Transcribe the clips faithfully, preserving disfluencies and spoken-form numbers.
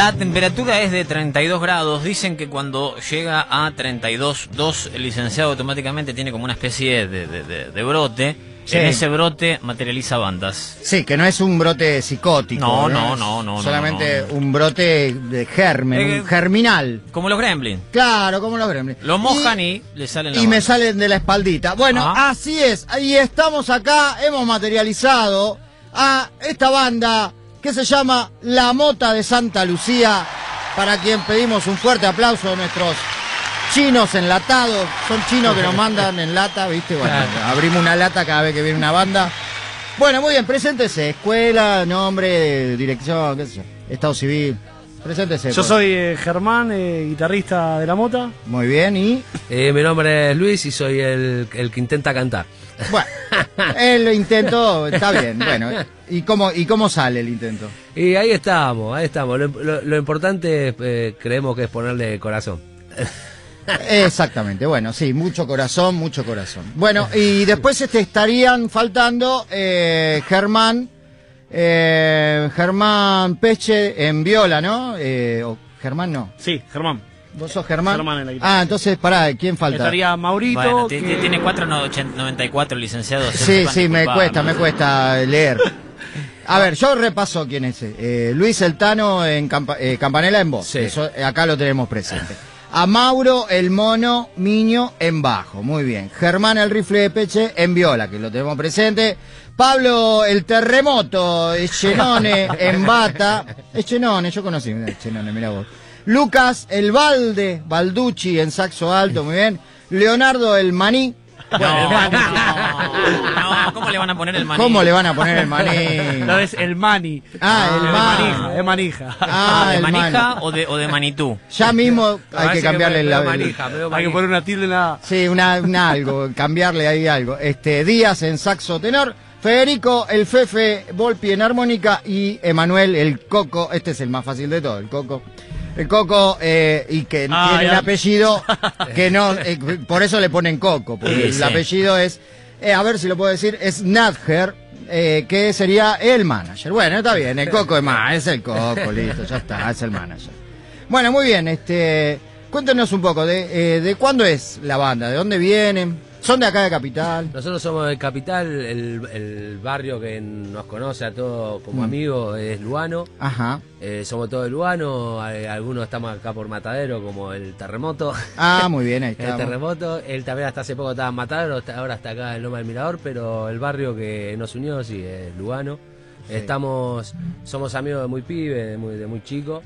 La temperatura es de treinta y dos grados. Dicen que cuando llega a treinta y dos punto dos, el licenciado automáticamente tiene como una especie de, de, de, de brote. Sí. En ese brote materializa bandas. Sí, que no es un brote psicótico. No, no, no, no. Solamente no, no, no. un brote de germen, eh, un germinal. Como los gremlins. Claro, como los gremlins. Lo mojan y, y le salen la Y banda. me salen de la espaldita. Bueno, ah. así es. Y estamos acá, hemos materializado a esta banda que se llama La Mota de Santa Lucía, para quien pedimos un fuerte aplauso a nuestros chinos enlatados. Son chinos que nos mandan en lata, ¿viste? Bueno, claro. Abrimos una lata cada vez que viene una banda. Bueno, muy bien, preséntese. Escuela, nombre, dirección, qué sé yo, estado civil. Preséntese. Yo pues. soy eh, Germán, eh, guitarrista de La Mota. Muy bien, y... Eh, mi nombre es Luis y soy el, el que intenta cantar. Bueno, el intento está bien, bueno. ¿Y cómo, ¿Y cómo sale el intento? Y ahí estamos, ahí estamos. Lo, lo, lo importante eh, creemos que es ponerle corazón. Exactamente, bueno, sí, mucho corazón, mucho corazón. Bueno, y después este, estarían faltando eh, Germán, eh, Germán Peche en viola, ¿no? Eh, o Germán no. Sí, Germán. ¿Vos sos Germán? Germán en la guitarra. Ah, entonces, pará, ¿quién falta? Estaría Maurito. Bueno, que... tiene cuatro noventa y cuatro licenciados. Sí, sí, me cuesta, me cuesta leer. A ver, yo repaso quién es. Eh, Luis El Tano en Campa eh, Campanella en voz. Sí. Eso, acá lo tenemos presente. A Mauro el Mono Miño en bajo, muy bien. Germán el Rifle de Peche en viola, que lo tenemos presente. Pablo el Terremoto Echenone en bata. Echenone, yo conocí Echenone, mira vos. Lucas el Balde Balducci en saxo alto, muy bien. Leonardo el Maní. No, no, no, ¿cómo le van a poner el maní? ¿Cómo le van a poner el maní? No, es el mani. Ah, el manija, es manija. Ah, ¿de manija o de, o de manitú? Ya mismo hay que cambiarle que la manija. Hay que poner una tilde en la... Sí, una, una algo, cambiarle ahí algo. Este, Díaz en saxo tenor, Federico el Fefe Volpi en armónica y Emanuel el Coco, este es el más fácil de todo, el Coco. El Coco, eh, y que ah, tiene ya. el apellido que no, eh, por eso le ponen Coco, porque sí, el sí. apellido es, eh, a ver si lo puedo decir, es Nadger, eh, que sería el manager. Bueno, está bien, el Coco es más, es el Coco, listo, ya está, es el manager. Bueno, muy bien, este, cuéntenos un poco de, eh, de cuándo es la banda, de dónde vienen. ¿Son de acá de Capital? Nosotros somos de Capital, el, el barrio que nos conoce a todos como mm. amigos es Lugano. Ajá. Eh, somos todos de Lugano, algunos estamos acá por Matadero, como el Terremoto. Ah, muy bien, ahí está. El Terremoto, él también hasta hace poco estaba en Matadero, ahora está acá en Loma del Mirador, pero el barrio que nos unió sí es Lugano. Sí. Estamos, somos amigos de muy pibe, de muy, de muy chico,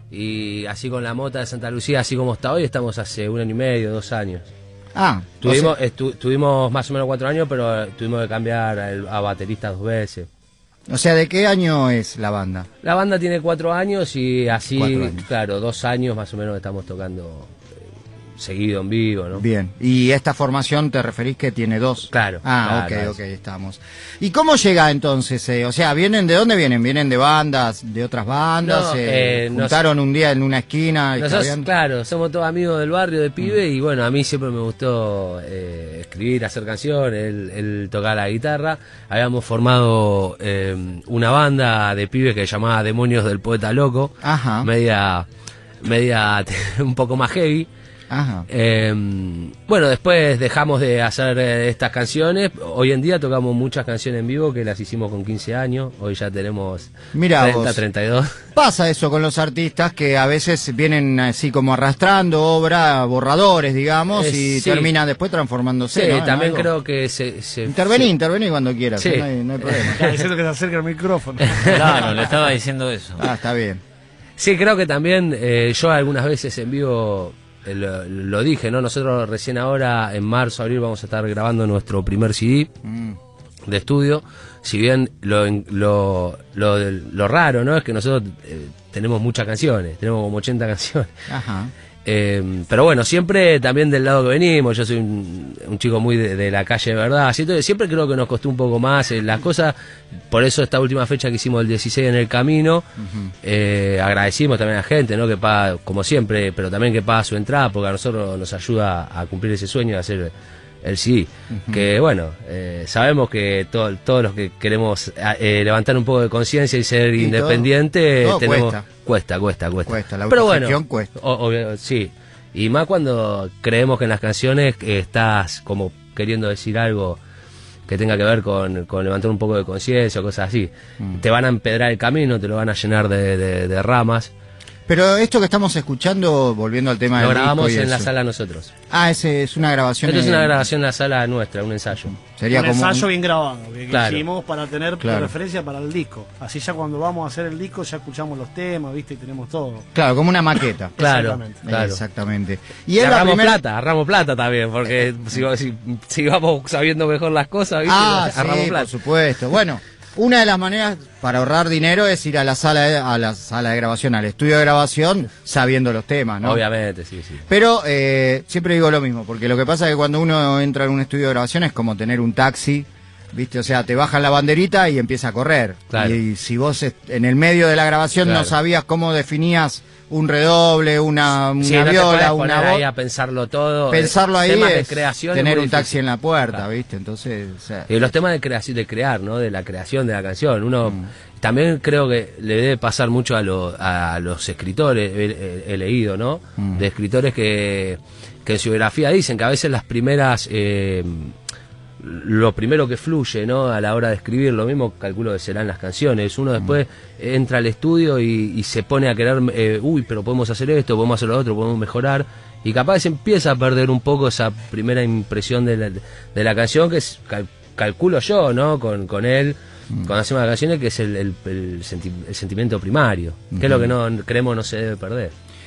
y así con La Mota de Santa Lucía, así como está hoy, estamos hace un año y medio, dos años. Ah, tuvimos, o sea, estu, tuvimos más o menos cuatro años, pero tuvimos que cambiar a, a baterista dos veces. O sea, ¿de qué año es la banda? La banda tiene cuatro años y así, años. claro, dos años más o menos estamos tocando eh, seguido en vivo, ¿no? Bien, y esta formación te referís que tiene dos. Claro. Ah, claro, ok, ok, estamos. ¿Y cómo llega entonces? Eh, o sea, ¿vienen de dónde vienen? ¿Vienen de bandas, de otras bandas? No, eh, eh, ¿Juntaron nos, un día en una esquina? Nosotros, claro, somos todos amigos del barrio de pibe mm. y bueno, a mí siempre me gustó eh, escribir, hacer canciones, él, él tocar la guitarra. Habíamos formado eh, una banda de pibes que se llamaba Demonios del Poeta Loco. Ajá. Media, media un poco más heavy. Ajá. Eh, bueno, después dejamos de hacer eh, estas canciones. Hoy en día tocamos muchas canciones en vivo que las hicimos con quince años. Hoy ya tenemos Mirá treinta, vos. treinta y dos. Pasa eso con los artistas que a veces vienen así como arrastrando obra, borradores, digamos, es, y sí. terminan después transformándose. Sí, ¿no? también algo. creo que se... se intervení, se... intervení cuando quieras, sí. no, hay, no hay problema. Está diciendo que se acerca el micrófono. Claro, le estaba diciendo eso. Ah, está bien. Sí, creo que también eh, yo algunas veces en vivo... Lo, lo dije, ¿no? Nosotros recién ahora, en marzo, abril, vamos a estar grabando nuestro primer C D mm. de estudio. Si bien lo, lo, lo, lo raro, ¿no? Es que nosotros eh, tenemos muchas canciones, tenemos como ochenta canciones. Ajá. Eh, pero bueno, siempre también del lado que venimos, yo soy un, un chico muy de, de la calle de verdad, así, entonces siempre creo que nos costó un poco más eh, las cosas, por eso esta última fecha que hicimos el dieciséis en el Camino, uh-huh. eh, agradecimos también a la gente, ¿no? Que paga, como siempre, pero también que paga su entrada, porque a nosotros nos ayuda a cumplir ese sueño de hacer el C D, uh-huh. que bueno, eh, sabemos que to, todos los que queremos eh, levantar un poco de conciencia y ser y independientes, todo, todo tenemos, cuesta. cuesta, cuesta, cuesta. Cuesta, la Pero bueno, autogestión cuesta. o- obvio, sí. Y más cuando creemos que en las canciones eh, estás como queriendo decir algo que tenga que ver con, con levantar un poco de conciencia o cosas así. Mm. Te van a empedrar el camino, te lo van a llenar de, de- de ramas. Pero esto que estamos escuchando, volviendo al tema Lo del grabamos disco y en la eso. sala nosotros. Ah, ese es una grabación. Esto es en- una grabación en la sala nuestra, un ensayo. Sería un como ensayo un- bien grabado que Claro. hicimos para tener Claro. referencia para el disco. Así ya cuando vamos a hacer el disco ya escuchamos los temas, viste, y tenemos todo. Claro, como una maqueta. Claro, Exactamente. claro. Exactamente. Y Y es la agarramos primera... plata, agarramos plata también, porque si, si, si vamos sabiendo mejor las cosas, ¿viste? Ah, agarramos sí, plata. por supuesto. Bueno, una de las maneras para ahorrar dinero es ir a la sala de, a la sala de grabación, al estudio de grabación, sabiendo los temas, ¿no? Obviamente, sí, sí. Pero eh, siempre digo lo mismo, porque lo que pasa es que cuando uno entra en un estudio de grabación es como tener un taxi, ¿viste? O sea, te bajan la banderita y empieza a correr. Claro. Y, si vos est- en el medio de la grabación Claro. no sabías cómo definías un redoble, una, una Sí, no te viola, podés una poner voz, ahí a pensarlo todo. pensarlo ahí Temas de es creación tener es muy un taxi difícil. en la puerta, Claro. ¿viste? Entonces, o sea, Y los temas de creación, de crear, ¿no? De la creación de la canción. Uno Mm. también creo que le debe pasar mucho a, lo- a los escritores, he, he- he leído, ¿no? Mm. De escritores que, que en su biografía dicen que a veces las primeras, eh, lo primero que fluye, ¿no? A la hora de escribir, lo mismo calculo que serán las canciones. Uno después entra al estudio y, y se pone a querer, eh, uy, pero podemos hacer esto, podemos hacer lo otro, podemos mejorar. Y capaz se empieza a perder un poco esa primera impresión de la, de la canción, que es, cal- calculo yo, ¿no? Con, con él, cuando hacemos las canciones, que es el, el, el senti- el sentimiento primario, que es lo que no creemos no se debe perder.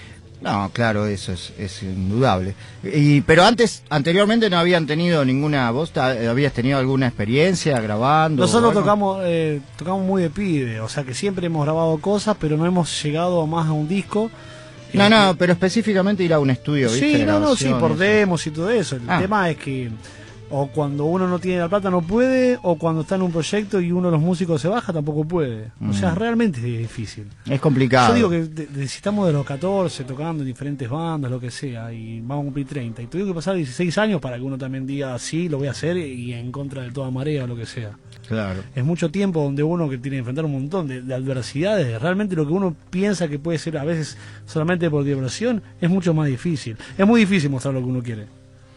no, claro, eso es, es indudable. Y pero antes, anteriormente no habían tenido ninguna, vos ta- habías tenido alguna experiencia grabando. Nosotros o algo? tocamos eh, tocamos muy de pibe, o sea que siempre hemos grabado cosas, pero no hemos llegado más a un disco. No, Eh, no, pero específicamente ir a un estudio, ¿viste? Sí, no, no, sí, Grabación, por eso. demos y todo eso. El Ah. tema es que o cuando uno no tiene la plata no puede, o cuando está en un proyecto y uno de los músicos se baja tampoco puede. O sea, Mm. realmente es difícil. Es complicado. Yo digo que de- necesitamos de los catorce tocando en diferentes bandas, lo que sea, y vamos a cumplir treinta. Y tuvieron que pasar dieciséis años para que uno también diga, sí, lo voy a hacer y en contra de toda marea o lo que sea. Claro. Es mucho tiempo donde uno que tiene que enfrentar un montón de, de adversidades. Realmente lo que uno piensa que puede ser a veces solamente por diversión es mucho más difícil. Es muy difícil mostrar lo que uno quiere.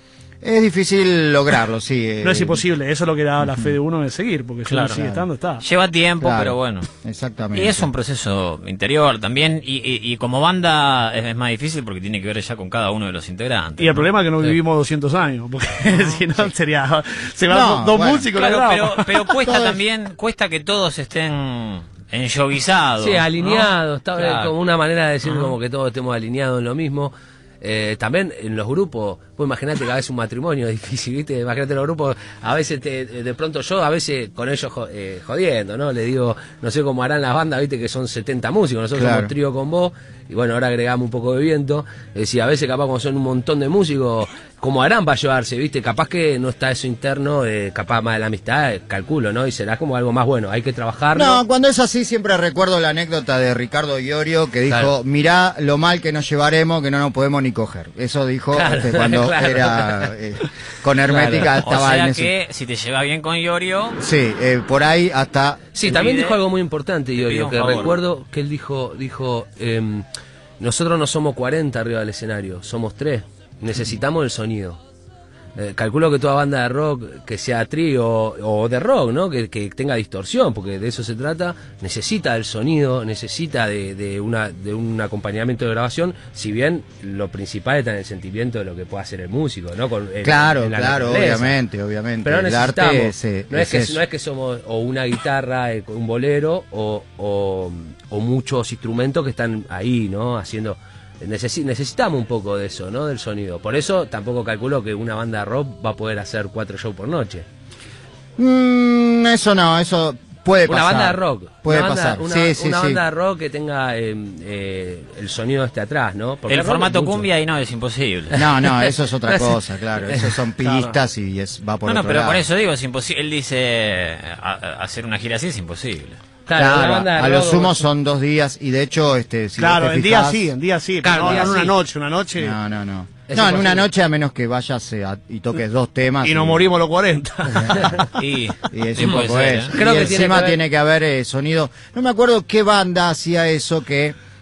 Es difícil lograrlo, sí. eh, No es imposible, eso es lo que da la fe de uno de seguir, porque si Claro. uno sigue estando, está. Lleva tiempo, Claro, pero bueno. Exactamente. Y es un proceso interior también, y, y, y como banda es, es más difícil porque tiene que ver ya con cada uno de los integrantes. Y el problema es que no Sí. vivimos doscientos años, porque si no sería. Se van No, dos bueno, músicos, Claro, lo pero, grabamos. pero cuesta Todo es- también, cuesta que todos estén enyoguizados. Sí, ¿no? alineados, está bien, Claro. como una manera de decir Ajá. como que todos estemos alineados en lo mismo. Eh, también en los grupos, pues imagínate que a veces un matrimonio es difícil, ¿viste? Imagínate los grupos, a veces te, de pronto yo, a veces con ellos jo- eh, jodiendo, ¿no? Le digo, no sé cómo harán las bandas, ¿viste? Que son setenta músicos, nosotros Claro. somos trío con vos, y bueno, ahora agregamos un poco de viento. Es decir, a veces capaz como son un montón de músicos, ¿cómo harán para llevarse, ¿viste? Capaz que no está eso interno, eh, capaz más de la amistad, eh, calculo, ¿no? Y será como algo más bueno, hay que trabajarlo. No, cuando es así siempre recuerdo la anécdota de Ricardo Iorio que dijo, Claro. mirá lo mal que nos llevaremos que no nos podemos ni coger. Eso dijo Claro, este, cuando claro. era eh, con Hermética Claro. O estaba sea en ese... que si te lleva bien con Iorio, Sí, eh, por ahí hasta... Sí, también pide- dijo algo muy importante, pido Iorio, un que favor. recuerdo que él dijo, dijo em, nosotros no somos cuarenta arriba del escenario, somos tres, necesitamos el sonido. Eh, calculo que toda banda de rock, que sea trío o de rock, ¿no? Que, que tenga distorsión, porque de eso se trata, necesita el sonido, necesita de, de, una, de un acompañamiento de grabación, si bien lo principal está en el sentimiento de lo que puede hacer el músico, ¿no? Con, en- Claro, en la claro, naturaleza. obviamente, obviamente. Pero el necesitamos, arte es, eh, no, es es que, eso. no es que somos o una guitarra, eh, un bolero o, o, o muchos instrumentos que están ahí, ¿no? Haciendo... Necesi- necesitamos un poco de eso, ¿no? Del sonido. Por eso tampoco calculo que una banda de rock va a poder hacer cuatro shows por noche. Mm, eso no, eso puede Una pasar. banda de rock. Puede una banda, pasar, Una, sí, sí, una sí. banda de rock que tenga eh, eh, el sonido este atrás, ¿no? Porque el rock formato es mucho. cumbia y no, es imposible. No, no, eso es otra No sé. cosa, claro. Eso son pistas y es, va por No, no, otro pero lado. por eso digo, es imposible. Él dice, a- a- hacer una gira así es imposible. Claro, una Claro, banda de a lo rock- sumo son dos días y de hecho, este, si Claro, vos te en día fijás- sí, en día sí. Claro, pero en día no en una sí. noche, una noche. No, no, no. Es No, en una imposible. noche a menos que vayas eh, a- y toques dos temas. Y nos morimos los cuarenta. Y, Y es sí un puede poco ser, eso. ¿eh? Creo y que encima tiene que ver- tiene que haber eh, sonido. No me acuerdo qué banda hacía eso que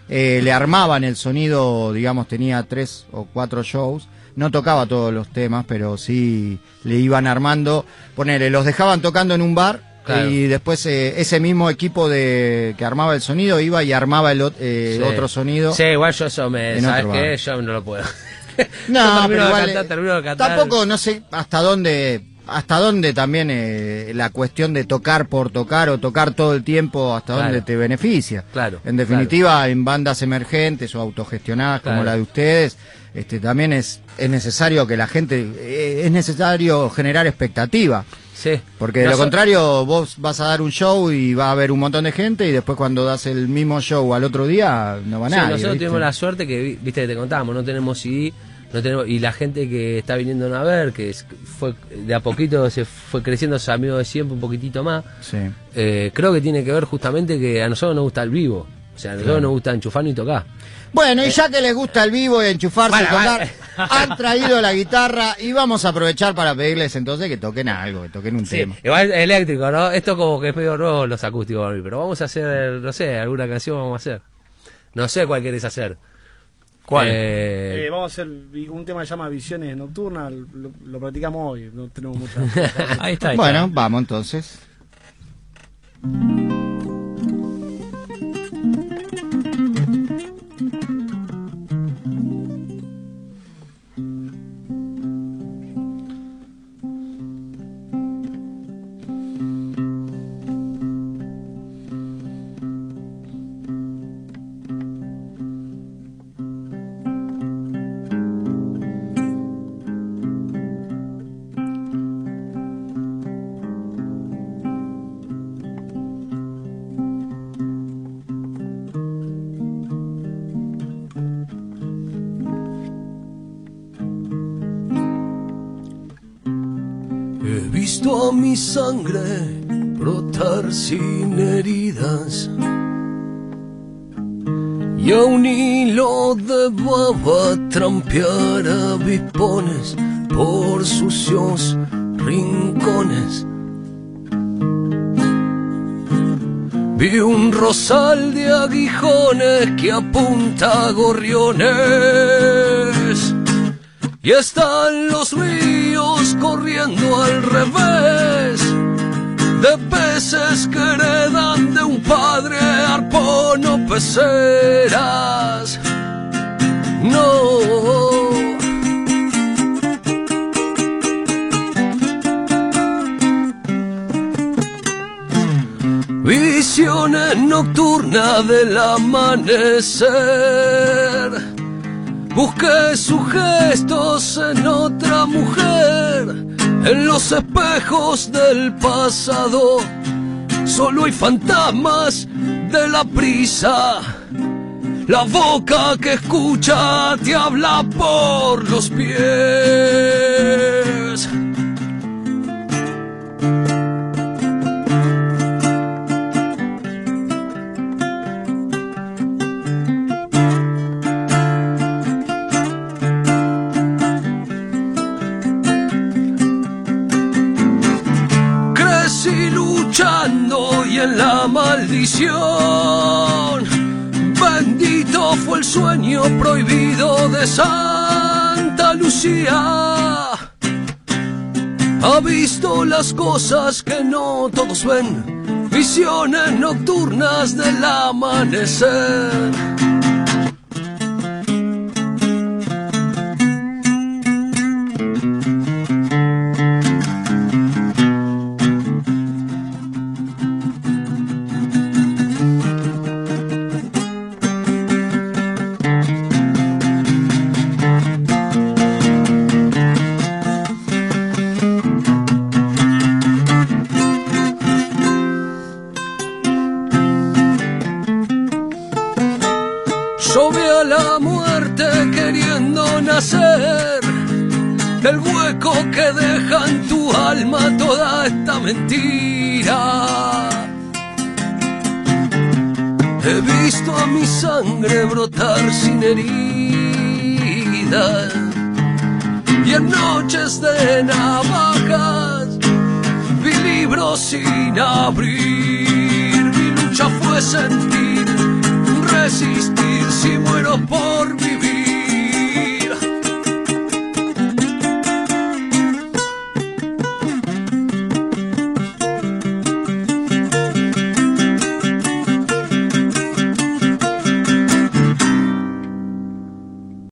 eh, le armaban el sonido, digamos, tenía tres o cuatro shows, no tocaba todos los temas, pero sí le iban armando, ponele, los dejaban tocando en un bar, claro. Y después eh, ese mismo equipo de que armaba el sonido iba y armaba el eh, sí. otro sonido. Sí, igual yo eso me, ¿sabes qué? Yo no lo puedo. No, pero igual, cantar, termino de cantar. Tampoco, no sé hasta dónde... hasta dónde también eh, la cuestión de tocar por tocar o tocar todo el tiempo, hasta claro. dónde te beneficia. Claro. En definitiva, claro. en bandas emergentes o autogestionadas claro. como la de ustedes, este también es, es necesario que la gente, eh, es necesario generar expectativa. Sí. Porque de no lo so contrario, vos vas a dar un show y va a haber un montón de gente y después cuando das el mismo show al otro día, no va sí, nadie. Nosotros ¿viste? tuvimos la suerte que, viste que te contábamos, no tenemos C D. No tenemos, y la gente que está viniendo a ver, que es, fue de a poquito se fue creciendo, sus amigos de siempre un poquitito más, sí. eh, creo que tiene que ver justamente que a nosotros nos gusta el vivo, o sea, a nosotros claro. nos gusta enchufarnos y tocar. Bueno, y ya que les gusta el vivo y enchufarse bueno, y tocar, vale. han traído la guitarra y vamos a aprovechar para pedirles entonces que toquen algo, que toquen un sí, tema. Igual eléctrico, ¿no? Esto como que es medio nuevo los acústicos para mí, pero vamos a hacer, no sé, alguna canción vamos a hacer. No sé cuál querés hacer. ¿Cuál? Eh, eh, vamos a hacer un tema que se llama Visiones Nocturnas, lo, lo practicamos hoy, no tenemos mucha... ahí está. Ahí bueno, está. Vamos entonces. He visto a mi sangre brotar sin heridas y a un hilo de baba trampear avispones por sucios rincones. Vi un rosal de aguijones que apunta a gorriones y están los ríos corriendo al revés de peces que heredan de un padre arpón o peceras. No. Visiones nocturnas del amanecer. Busqué sus gestos en otra mujer, en los espejos del pasado. Solo hay fantasmas de la prisa. La boca que escucha te habla por los pies. Y en la maldición, bendito fue el sueño prohibido de Santa Lucía. Ha visto las cosas que no todos ven, visiones nocturnas del amanecer. El hueco que deja en tu alma toda esta mentira. He visto a mi sangre brotar sin herida y en noches de navajas vi libros sin abrir. Mi lucha fue sentir resistir si muero por mí.